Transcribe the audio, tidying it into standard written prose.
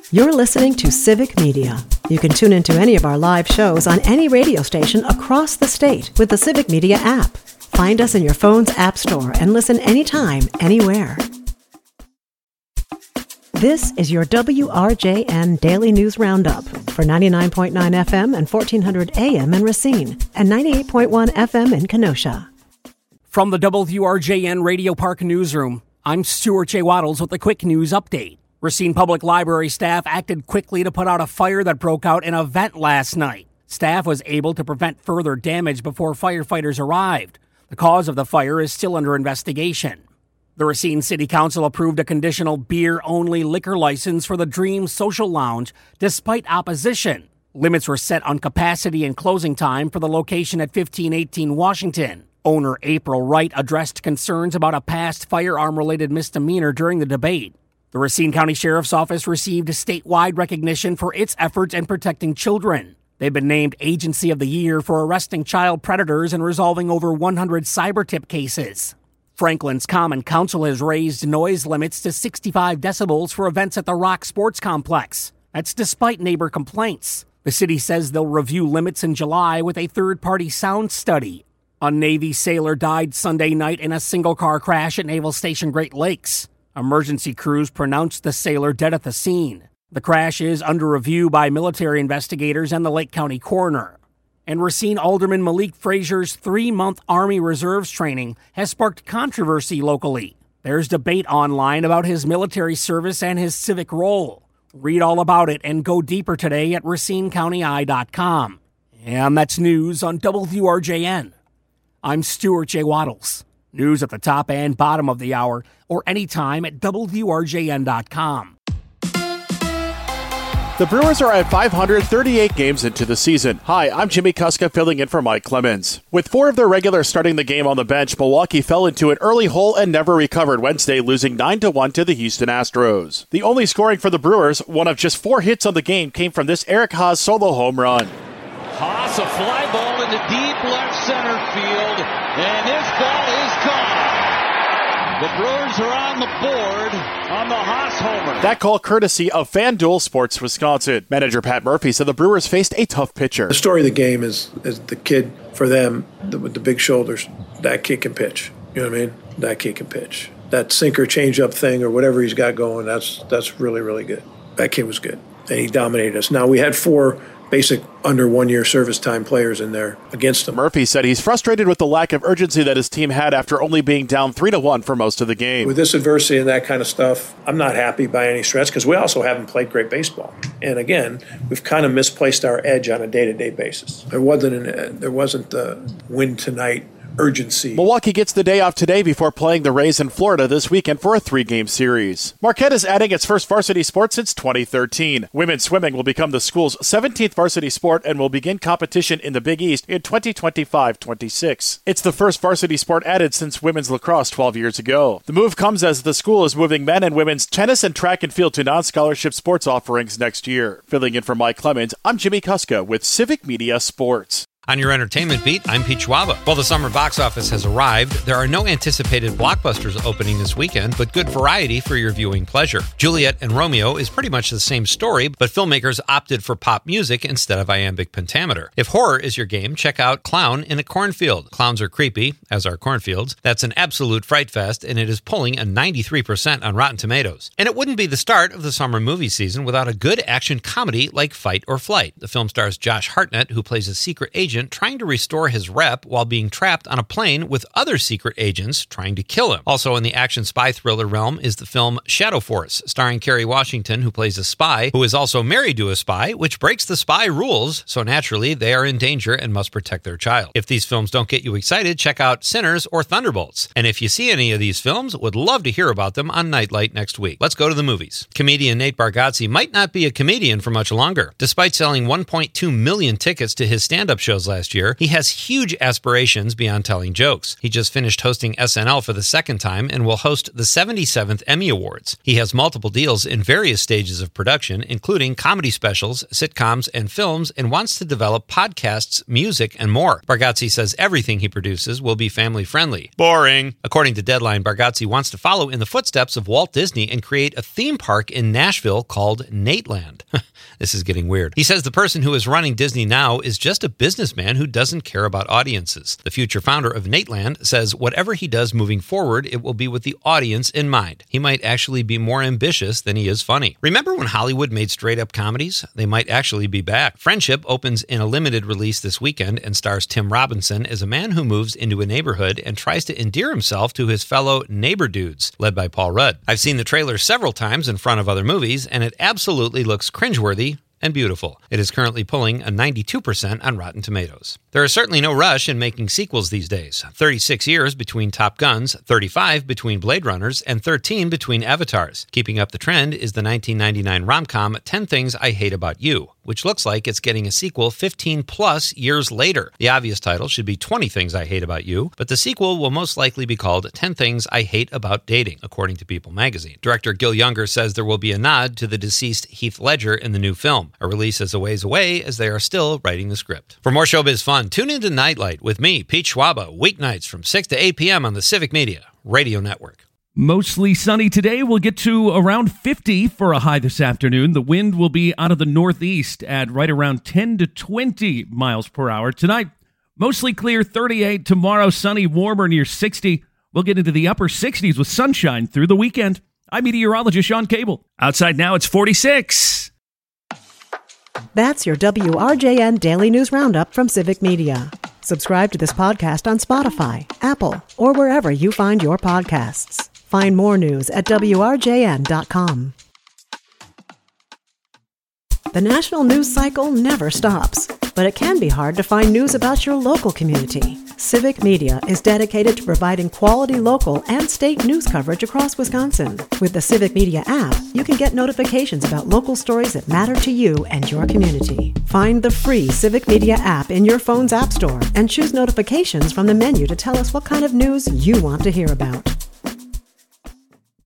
You're listening to Civic Media. You can tune into any of our live shows on any radio station across the state with the Civic Media app. Find us in your phone's app store and listen anytime, anywhere. This is your WRJN Daily News Roundup for 99.9 FM and 1400 AM in Racine and 98.1 FM in Kenosha. From the WRJN Radio Park Newsroom, I'm Stuart J. Waddles with a quick news update. Racine Public Library staff acted quickly to put out a fire that broke out in a vent last night. Staff was able to prevent further damage before firefighters arrived. The cause of the fire is still under investigation. The Racine City Council approved a conditional beer-only liquor license for the Dream Social Lounge despite opposition. Limits were set on capacity and closing time for the location at 1518 Washington. Owner April Wright addressed concerns about a past firearm-related misdemeanor during the debate. The Racine County Sheriff's Office received statewide recognition for its efforts in protecting children. They've been named Agency of the Year for arresting child predators and resolving over 100 cyber tip cases. Franklin's Common Council has raised noise limits to 65 decibels for events at the Rock Sports Complex. That's despite neighbor complaints. The city says they'll review limits in July with a third-party sound study. A Navy sailor died Sunday night in a single-car crash at Naval Station Great Lakes. Emergency crews pronounced the sailor dead at the scene. The crash is under review by military investigators and the Lake County coroner. And Racine Alderman Malik Frazier's 3-month Army Reserves training has sparked controversy locally. There's debate online about his military service and his civic role. Read all about it and go deeper today at RacineCountyEye.com. And that's news on WRJN. I'm Stuart J. Waddles. News at the top and bottom of the hour or anytime at WRJN.com. The Brewers are at 538 games into the season. Hi, I'm Jimmy Kuska filling in for Mike Clemens. With 4 of their regulars starting the game on the bench, Milwaukee fell into an early hole and never recovered Wednesday, losing 9-1 to the Houston Astros. The only scoring for the Brewers, one of just 4 hits on the game, came from this Eric Haas solo home run. Haas, a fly ball into deep left center field, and this ball is gone. The Brewers are on the board on the Haas homer. That call courtesy of FanDuel Sports Wisconsin. Manager Pat Murphy said the Brewers faced a tough pitcher. The story of the game is the kid, for them, with the big shoulders, that kid can pitch. You know what I mean? That kid can pitch. That sinker changeup thing or whatever he's got going, that's really, really good. That kid was good, and he dominated us. Now, we had 4 basic under 1-year service time players in there against him. Murphy said he's frustrated with the lack of urgency that his team had after only being down 3-1 for most of the game. With this adversity and that kind of stuff, I'm not happy by any stretch because we also haven't played great baseball. And again, we've kind of misplaced our edge on a day-to-day basis. There wasn't the win tonight urgency. Milwaukee gets the day off today before playing the Rays in Florida this weekend for a 3-game series. Marquette is adding its first varsity sport since 2013. Women's swimming will become the school's 17th varsity sport and will begin competition in the Big East in 2025-26. It's the first varsity sport added since women's lacrosse 12 years ago. The move comes as the school is moving men and women's tennis and track and field to non-scholarship sports offerings next year. Filling in for Mike Clemens, I'm Jimmy Kuska with Civic Media Sports. On your entertainment beat, I'm Pete Schwaba. While the summer box office has arrived, there are no anticipated blockbusters opening this weekend, but good variety for your viewing pleasure. Juliet and Romeo is pretty much the same story, but filmmakers opted for pop music instead of iambic pentameter. If horror is your game, check out Clown in a Cornfield. Clowns are creepy, as are cornfields. That's an absolute fright fest, and it is pulling a 93% on Rotten Tomatoes. And it wouldn't be the start of the summer movie season without a good action comedy like Fight or Flight. The film stars Josh Hartnett, who plays a secret agent trying to restore his rep while being trapped on a plane with other secret agents trying to kill him. Also in the action spy thriller realm is the film Shadow Force, starring Kerry Washington, who plays a spy who is also married to a spy, which breaks the spy rules, so naturally they are in danger and must protect their child. If these films don't get you excited, check out Sinners or Thunderbolts. And if you see any of these films, would love to hear about them on Nightlight next week. Let's go to the movies. Comedian Nate Bargatze might not be a comedian for much longer. Despite selling 1.2 million tickets to his stand-up shows shows last year, he has huge aspirations beyond telling jokes. He just finished hosting SNL for the second time and will host the 77th Emmy Awards. He has multiple deals in various stages of production, including comedy specials, sitcoms, and films, and wants to develop podcasts, music, and more. Bargatze says everything he produces will be family-friendly. Boring. According to Deadline, Bargatze wants to follow in the footsteps of Walt Disney and create a theme park in Nashville called Nateland. This is getting weird. He says the person who is running Disney now is just a businessman who doesn't care about audiences. The future founder of Nateland says whatever he does moving forward, it will be with the audience in mind. He might actually be more ambitious than he is funny. Remember when Hollywood made straight-up comedies? They might actually be back. Friendship opens in a limited release this weekend and stars Tim Robinson as a man who moves into a neighborhood and tries to endear himself to his fellow neighbor dudes, led by Paul Rudd. I've seen the trailer several times in front of other movies, and it absolutely looks cringeworthy and beautiful. It is currently pulling a 92% on Rotten Tomatoes. There is certainly no rush in making sequels these days. 36 years between Top Guns, 35 between Blade Runners, and 13 between Avatars. Keeping up the trend is the 1999 rom-com 10 Things I Hate About You, which looks like it's getting a sequel 15-plus years later. The obvious title should be 20 Things I Hate About You, but the sequel will most likely be called 10 Things I Hate About Dating, according to People magazine. Director Gil Younger says there will be a nod to the deceased Heath Ledger in the new film. A release is a ways away as they are still writing the script. For more showbiz fun, tune into Nightlight with me, Pete Schwaba, weeknights from 6 to 8 p.m. on the Civic Media Radio Network. Mostly sunny today. We'll get to around 50 for a high this afternoon. The wind will be out of the northeast at right around 10 to 20 miles per hour. Tonight, mostly clear, 38. Tomorrow, sunny, warmer, near 60. We'll get into the upper 60s with sunshine through the weekend. I'm meteorologist Sean Cable. Outside now, it's 46. That's your WRJN Daily News Roundup from Civic Media. Subscribe to this podcast on Spotify, Apple, or wherever you find your podcasts. Find more news at WRJN.com. The national news cycle never stops, but it can be hard to find news about your local community. Civic Media is dedicated to providing quality local and state news coverage across Wisconsin. With the Civic Media app, you can get notifications about local stories that matter to you and your community. Find the free Civic Media app in your phone's app store and choose notifications from the menu to tell us what kind of news you want to hear about.